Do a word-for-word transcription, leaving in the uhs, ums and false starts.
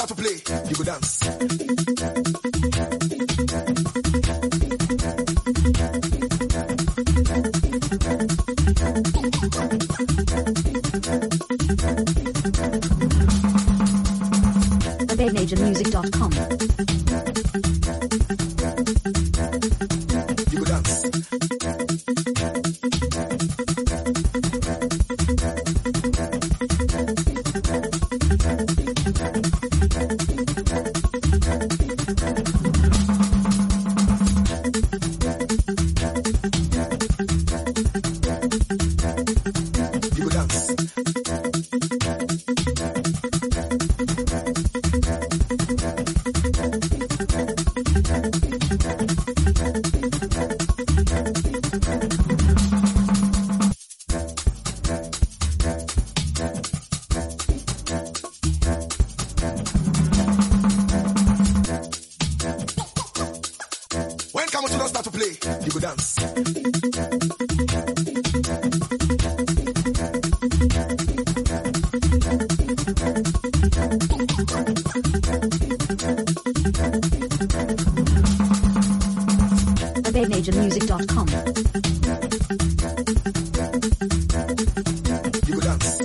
start to play, you go dance. abeg major music dot com. You go dance. You go dance. When Kamoto don't start to play, you go dance. abeg major music dot com. You go dance.